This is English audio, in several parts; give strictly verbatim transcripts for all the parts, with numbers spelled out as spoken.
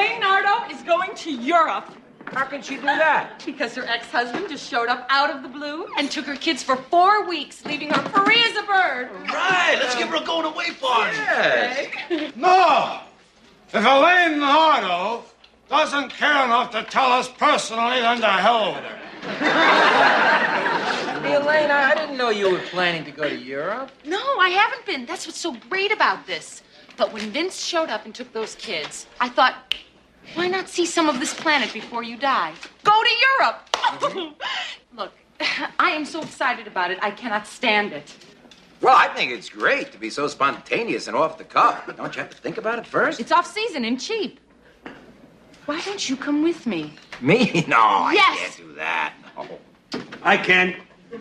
Elaine Nardo is going to Europe. How can she do that? Because her ex-husband just showed up out of the blue and took her kids for four weeks, leaving her free as a bird. Right, let's give her a going-away party. Yes. Okay. No! If Elaine Nardo doesn't care enough to tell us personally, then to hell with her. Hey, Elaine, I, I didn't know you were planning to go to Europe. No, I haven't been. That's what's so great about this. But when Vince showed up and took those kids, I thought, why not see some of this planet before you die? Go to Europe! Mm-hmm. Look, I am so excited about it, I cannot stand it. Well, I think it's great to be so spontaneous and off the cuff. But don't you have to think about it first? It's off-season and cheap. Why don't you come with me? Me? No, I Yes. can't do that. No. I can.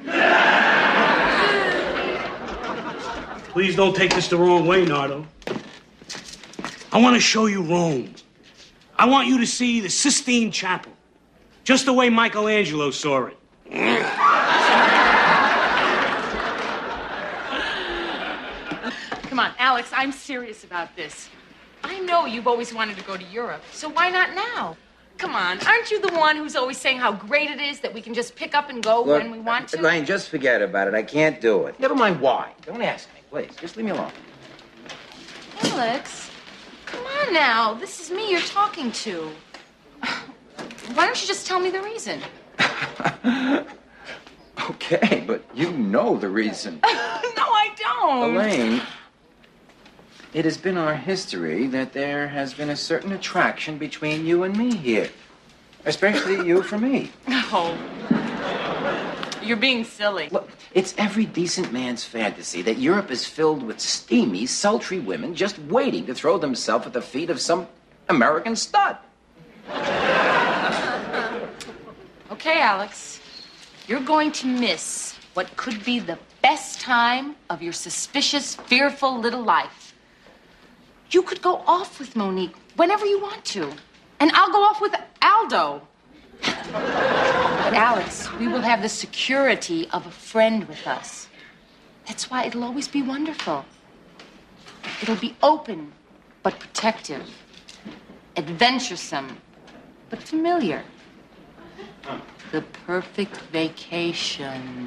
Please don't take this the wrong way, Nardo. I want to show you Rome. I want you to see the Sistine Chapel, just the way Michelangelo saw it. Come on, Alex, I'm serious about this. I know you've always wanted to go to Europe, so why not now? Come on, aren't you the one who's always saying how great it is that we can just pick up and go Look, when we want to? Elaine, just forget about it. I can't do it. Never mind why. Don't ask me, please. Just leave me alone. Alex, come on now. This is me you're talking to. Why don't you just tell me the reason? Okay, but you know the reason. No, I don't. Elaine, it has been our history that there has been a certain attraction between you and me here. Especially you for me. Oh. You're being silly. Look, it's every decent man's fantasy that Europe is filled with steamy, sultry women just waiting to throw themselves at the feet of some American stud. Okay, Alex. You're going to miss what could be the best time of your suspicious, fearful little life. You could go off with Monique whenever you want to. And I'll go off with Aldo. But Alex, we will have the security of a friend with us. That's why it'll always be wonderful. It'll be open, but protective. Adventuresome, but familiar. The perfect vacation.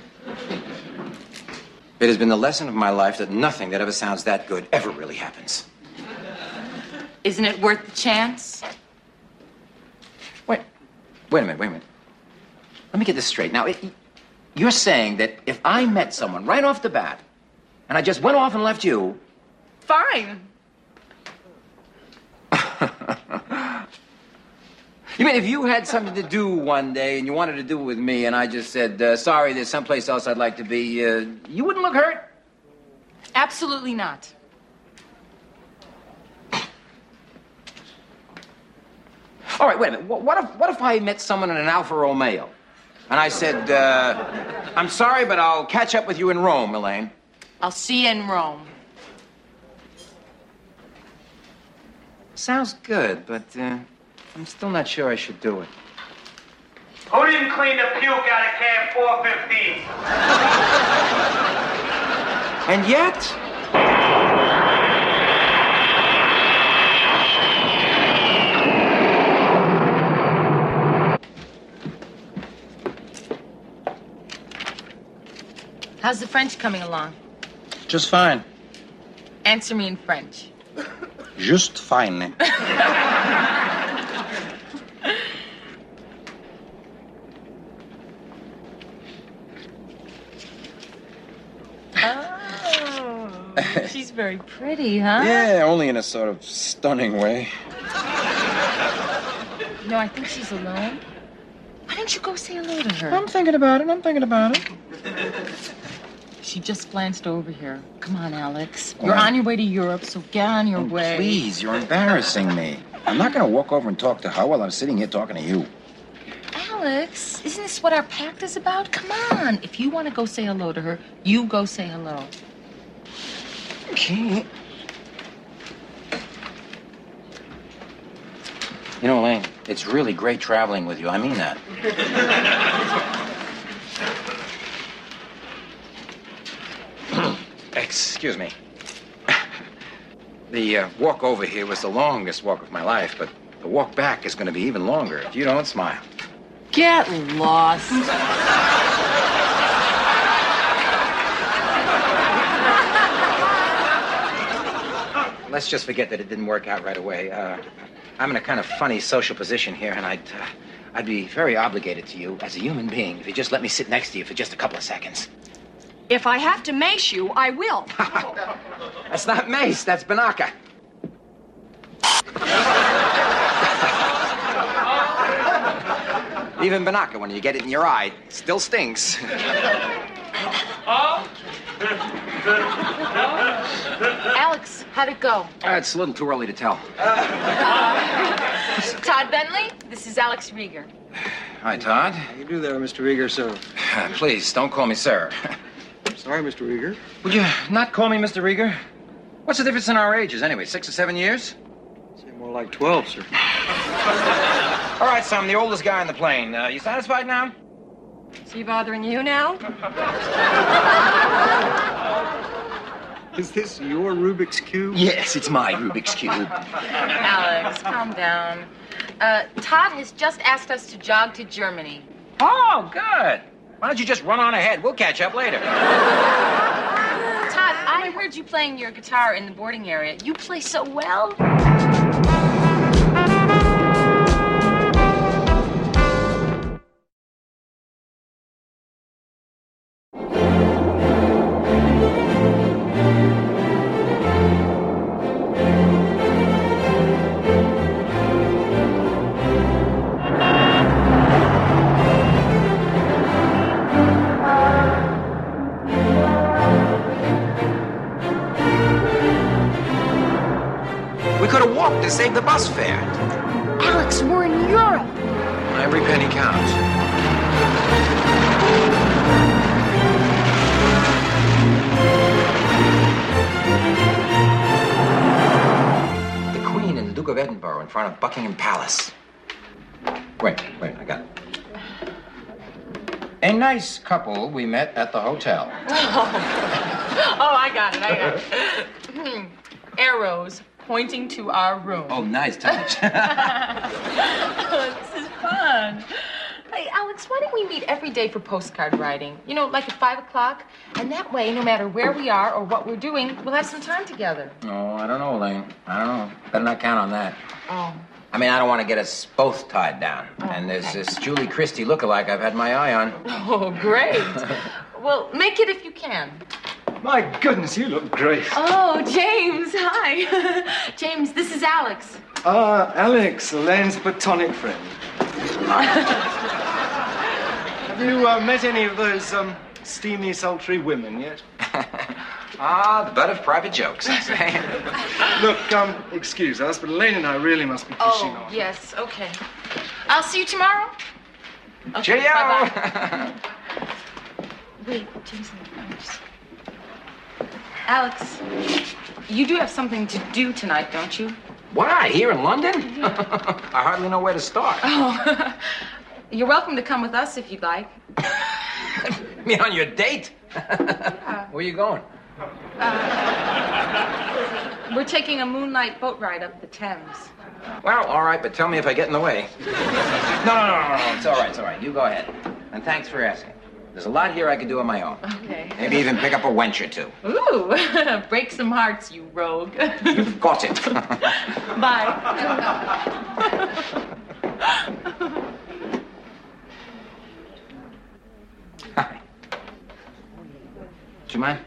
It has been the lesson of my life that nothing that ever sounds that good ever really happens. Isn't it worth the chance? Wait, wait a minute, wait a minute. Let me get this straight. Now, it, you're saying that if I met someone right off the bat, and I just went off and left you... Fine. You mean if you had something to do one day and you wanted to do it with me and I just said, uh, sorry, there's someplace else I'd like to be, uh, you wouldn't look hurt? Absolutely not. All right, wait a minute. What, what, if, what if I met someone in an Alfa Romeo and I said, uh, I'm sorry, but I'll catch up with you in Rome, Elaine? I'll see you in Rome. Sounds good, but uh, I'm still not sure I should do it. Who didn't clean the puke out of cab four fifteen? And yet... How's the French coming along? Just fine. Answer me in French. Just fine. Oh, she's very pretty, huh? Yeah, only in a sort of stunning way. You know, I think she's alone. Why don't you go say hello to her? I'm thinking about it. I'm thinking about it. She just glanced over here. Come on, Alex. You're on your way to Europe, so get on your Oh, way. please, you're embarrassing me. I'm not going to walk over and talk to her while I'm sitting here talking to you. Alex, isn't this what our pact is about? Come on. If you want to go say hello to her, you go say hello. Okay. You know, Elaine, it's really great traveling with you. I mean that. Excuse me. The uh, walk over here was the longest walk of my life, but The walk back is going to be even longer if you don't smile. Get lost. Let's just forget that it didn't work out right away. Uh, I'm in a kind of funny social position here, and I'd, uh, I'd be very obligated to you as a human being if you just let me sit next to you for just a couple of seconds. If I have to mace you, I will. That's not mace, that's Banaka. Even Banaka, when you get it in your eye, still stings. Alex, how'd it go? Uh, it's a little too early to tell. Todd Bentley, this is Alex Rieger. Hi, Todd. How you do there, Mister Rieger, sir? Uh, please, don't call me sir. Sorry, Mister Rieger. Would you not call me Mister Rieger? What's the difference in our ages, anyway? Six or seven years? Say more like twelve, sir. All right, so I'm the oldest guy on the plane. Uh, you satisfied now? Is he bothering you now? Is this your Rubik's Cube? Yes, it's my Rubik's Cube. Alex, calm down. Uh, Todd has just asked us to jog to Germany. Oh, good. Why don't you just run on ahead? We'll catch up later. Todd, I heard you playing your guitar in the boarding area. You play so well. To save the bus fare. Alex, we're in Europe. Every penny counts. The Queen and the Duke of Edinburgh in front of Buckingham Palace. Wait, wait, I got it. A nice couple we met at the hotel. Oh, oh I got it, I got it. Arrows pointing to our room. Oh, nice touch. Oh, this is fun. Hey, Alex, why don't we meet every day for postcard writing? You know, like at five o'clock? And that way, no matter where we are or what we're doing, we'll have some time together. Oh, I don't know, Elaine. I don't know. Better not count on that. Oh. I mean, I don't want to get us both tied down. Oh, and there's okay. this Julie Christie lookalike I've had my eye on. Oh, great. Well, make it if you can. My goodness, you look great. Oh, James, hi. James, this is Alex. Ah, Alex, Elaine's platonic friend. Have you uh, met any of those um, steamy, sultry women yet? Ah, the butt of private jokes, I say. Look, um, excuse us, but Elaine and I really must be pushing Oh, on. yes, okay. I'll see you tomorrow. Okay, Cheerio! bye-bye. Wait, James, just... Alex, you do have something to do tonight, don't you? Why? Here in London? I hardly know where to start. Oh, you're welcome to come with us if you'd like. Me on your date? Where are you going? Uh, we're taking a moonlight boat ride up the Thames. Well, all right, but tell me if I get in the way. No, no, no, no, no, it's all right, it's all right. You go ahead. And thanks for asking. There's a lot here I could do on my own. Okay. Maybe even pick up a wench or two. Ooh, break some hearts, you rogue. You've got it. Bye. Hi. Do you mind?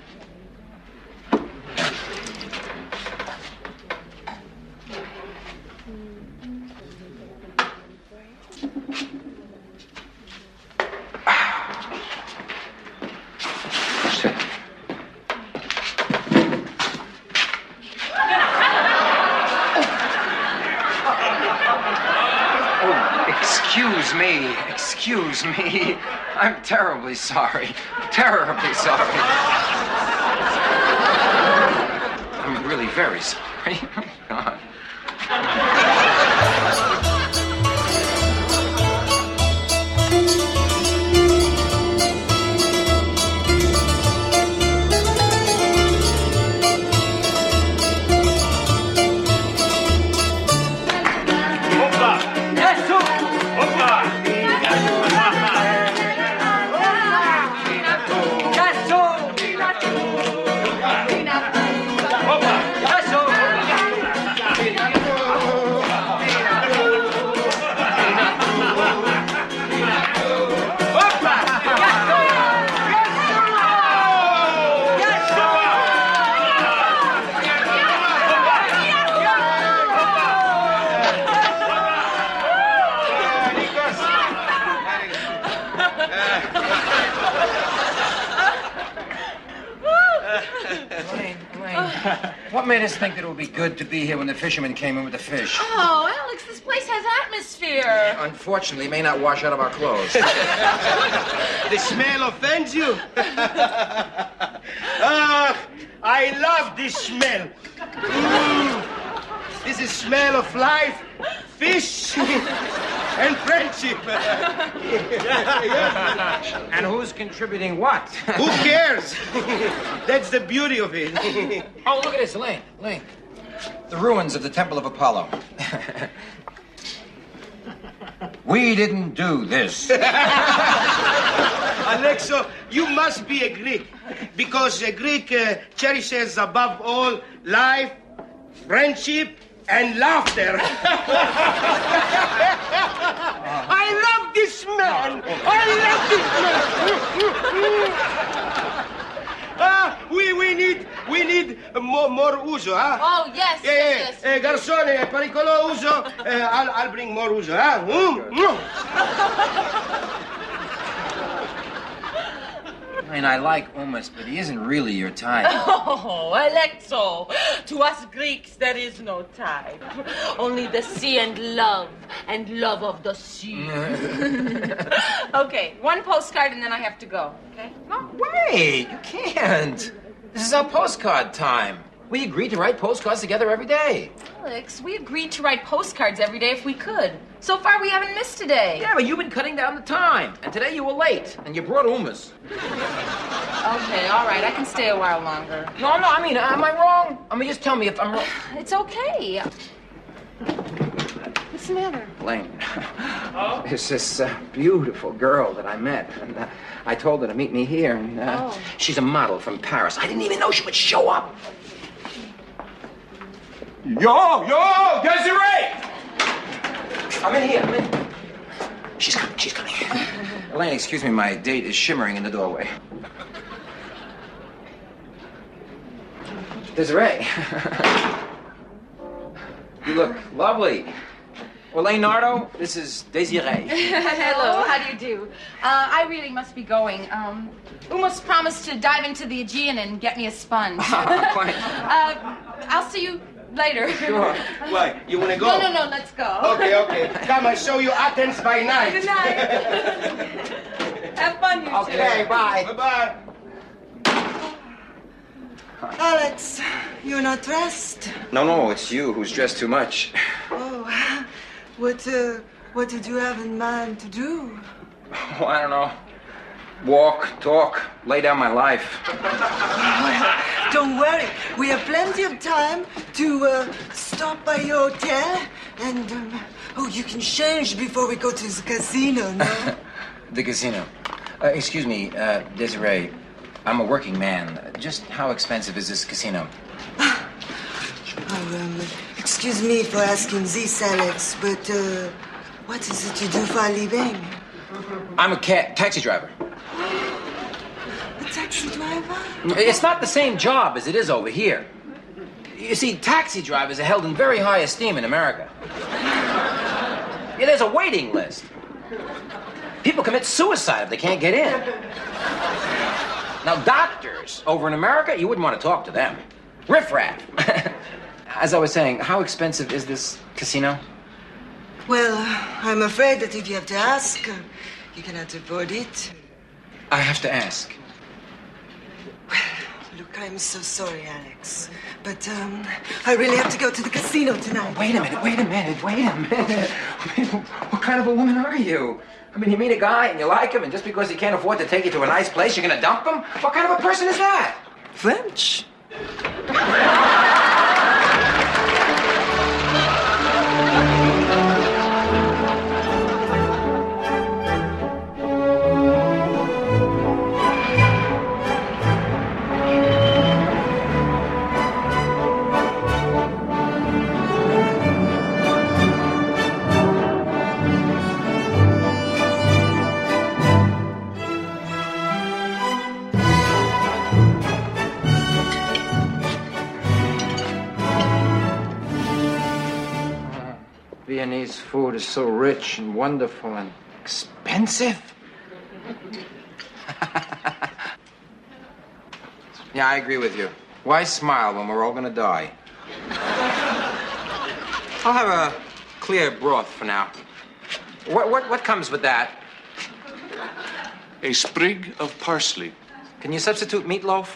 Sit. Oh, excuse me. Excuse me. I'm terribly sorry. Terribly sorry. I'm really very sorry. God. What made us think that it would be good to be here when the fishermen came in with the fish? Oh, Alex, this place has atmosphere. Unfortunately, it may not wash out of our clothes. The smell offends you? Ah, I love this smell. Mm. This is smell of life, fish, and friendship. And who's contributing what? Who cares? That's the beauty of it. Oh, look at this, Elaine. Elaine. The ruins of the Temple of Apollo. We didn't do this. Alexo, you must be a Greek, because a Greek uh, cherishes above all life, friendship, and laughter. I love this man. I love this man. Ah, we we need we need more more uso, huh? Oh, yes, Yeah, yes, yeah. yes. Eh, garzone, pericolo uso. Uh, I'll I'll bring more uso, huh? Mm, mm. I mean, I like hummus, but he isn't really your type. Oh, Alexo, to us Greeks there is no type. Only the sea and love, and love of the sea. Okay, one postcard and then I have to go, okay? No, wait, you can't. This is our postcard time. We agreed to write postcards together every day. Alex, we agreed to write postcards every day if we could. So far, we haven't missed a day. Yeah, but you've been cutting down the time. And today you were late. And you brought hummus. Okay, all right, I can stay a while longer. No, no, I mean, am I wrong? I mean, just tell me if I'm wrong. It's okay. What's the matter? Elaine, there's this uh, beautiful girl that I met. And uh, I told her to meet me here. And uh, Oh. she's a model from Paris. I didn't even know she would show up. Yo, yo, Desiree! I'm in here, I'm in. She's coming, she's coming. Elaine, excuse me, my date is shimmering in the doorway. Desiree. You look lovely. Elaine Nardo, this is Desiree. Hello, how do you do? Uh, I really must be going. Um, Umos promised to dive into the Aegean and get me a sponge. Fine. uh, I'll see you later. Sure. Why? You wanna go? No, no, no, let's go. Okay, okay. Come, I'll show you Athens by night. Good night. Have fun, you Okay, bye. Bye-bye. Alex, you're not dressed. No, no, it's you who's dressed too much. Oh, what, uh, what did you have in mind to do? Oh, I don't know. Walk, talk, lay down my life. Don't worry, we have plenty of time to uh, stop by your hotel and, um, oh, you can change before we go to the casino, no? The casino. Uh, excuse me, uh, Desiree. I'm a working man. Just how expensive is this casino? Oh, um, excuse me for asking this, Alex, but uh, what is it you do for a living? I'm a ca- taxi driver. A taxi driver? It's not the same job as it is over here. You see, taxi drivers are held in very high esteem in America. Yeah, there's a waiting list. People commit suicide if they can't get in. Now, doctors over in America, you wouldn't want to talk to them. Riff-raff. As I was saying, how expensive is this casino? Well, I'm afraid that if you have to ask, uh, you cannot afford it. I have to ask. Look, I'm so sorry, Alex, but um, I really have to go to the casino tonight. Wait a minute, wait a minute, wait a minute. I mean, what kind of a woman are you? I mean, you meet a guy and you like him, and just because he can't afford to take you to a nice place, you're gonna dump him? What kind of a person is that? French. Viennese food is so rich and wonderful and expensive. Yeah, I agree with you. Why smile when we're all gonna die? I'll have a clear broth for now. What, what, what comes with that? A sprig of parsley. Can you substitute meatloaf?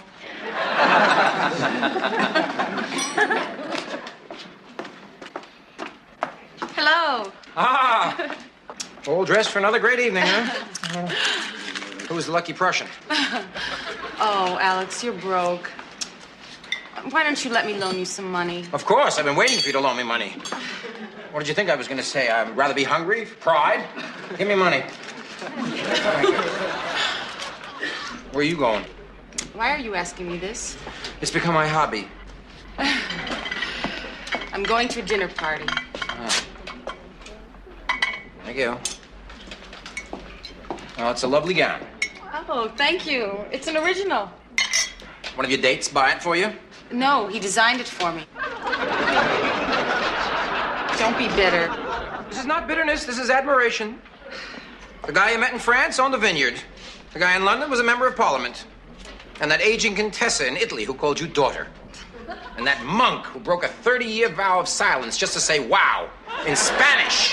Hello. Ah, all dressed for another great evening, huh? Who's the lucky Prussian? Oh, Alex, you're broke. Why don't you let me loan you some money? Of course, I've been waiting for you to loan me money. What did you think I was going to say? I'd rather be hungry for pride? Give me money. Where are you going? Why are you asking me this? It's become my hobby. I'm going to a dinner party. Oh. Thank you. Oh, it's a lovely gown. Oh, thank you. It's an original. One of your dates buy it for you? No, he designed it for me. Don't be bitter. This is not bitterness. This is admiration. The guy you met in France owned a vineyard. The guy in London was a member of Parliament. And that aging Contessa in Italy who called you daughter. And that monk who broke a thirty-year vow of silence just to say wow in Spanish.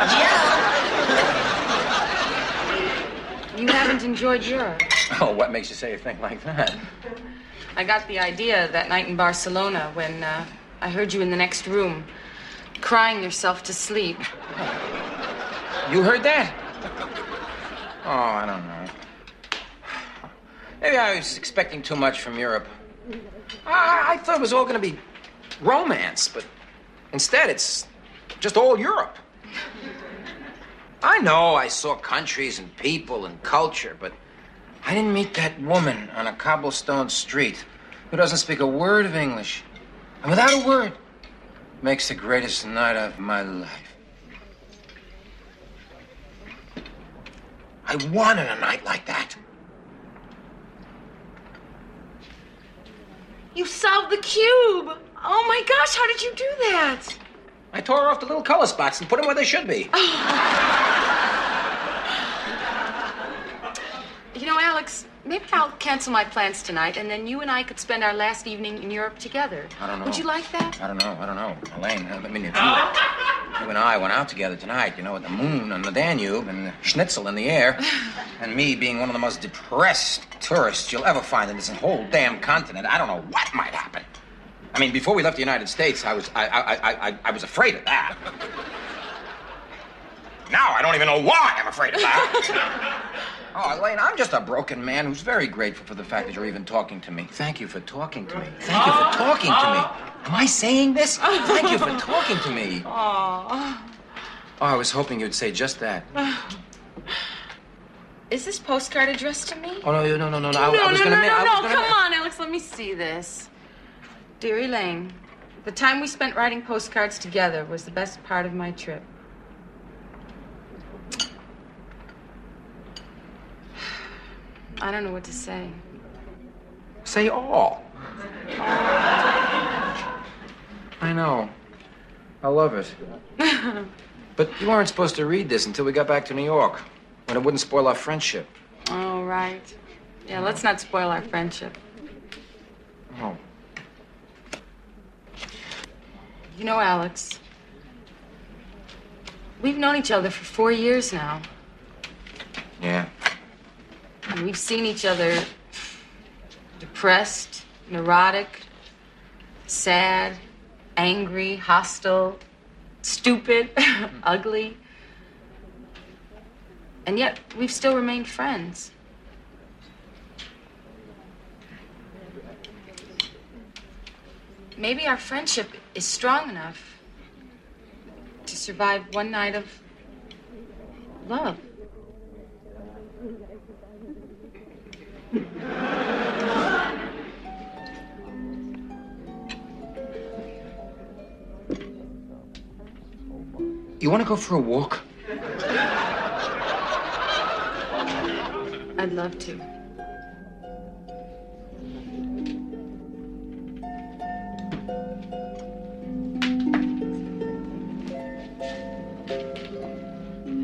You haven't enjoyed Europe. Oh, what makes you say a thing like that? I got the idea that night in Barcelona when uh, I heard you in the next room, crying yourself to sleep. You heard that? Oh, I don't know. Maybe I was expecting too much from Europe. I, I thought it was all going to be romance, but instead it's just all Europe. I know I saw countries and people and culture, but I didn't meet that woman on a cobblestone street who doesn't speak a word of English. And without a word, makes the greatest night of my life. I wanted a night like that. You solved the cube! Oh my gosh, how did you do that? I tore off the little color spots and put them where they should be. You know, Alex, maybe I'll cancel my plans tonight, and then you and I could spend our last evening in Europe together. I don't know. Would you like that? I don't know. I don't know. Elaine, I mean, if you, you and I went out together tonight, you know, with the moon on the Danube and the schnitzel in the air, and me being one of the most depressed tourists you'll ever find in this whole damn continent, I don't know what might happen. I mean, before we left the United States, I was, I, I, I, I, I was afraid of that. Now I don't even know why I'm afraid of that. Oh, Elaine, I'm just a broken man who's very grateful for the fact that you're even talking to me. Thank you for talking to me. Thank you for talking to me. Am I saying this? Thank you for talking to me. Aww. Oh, I was hoping you'd say just that. Is this postcard addressed to me? Oh, no, no, no, no, no. No, I, I was no, gonna no, ma- no, I was no. gonna Come ma- on, Alex, let me see this. Dear Elaine, the time we spent writing postcards together was the best part of my trip. I don't know what to say. Say all. I know. I love it. But you weren't supposed to read this until we got back to New York, when it wouldn't spoil our friendship. Oh, right. Yeah, let's not spoil our friendship. Oh. You know, Alex, we've known each other for four years now. Yeah. And we've seen each other depressed, neurotic, sad, angry, hostile, stupid, ugly. And yet, we've still remained friends. Maybe our friendship is strong enough to survive one night of love. You want to go for a walk? I'd love to.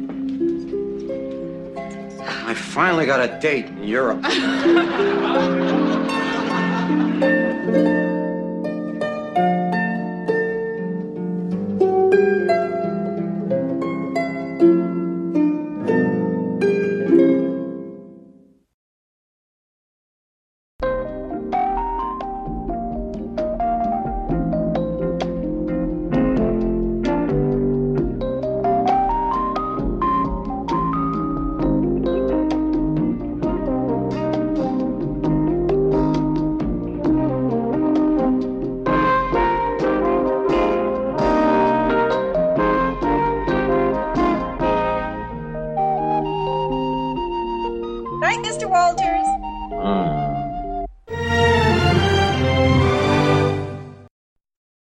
I finally got a date in Europe.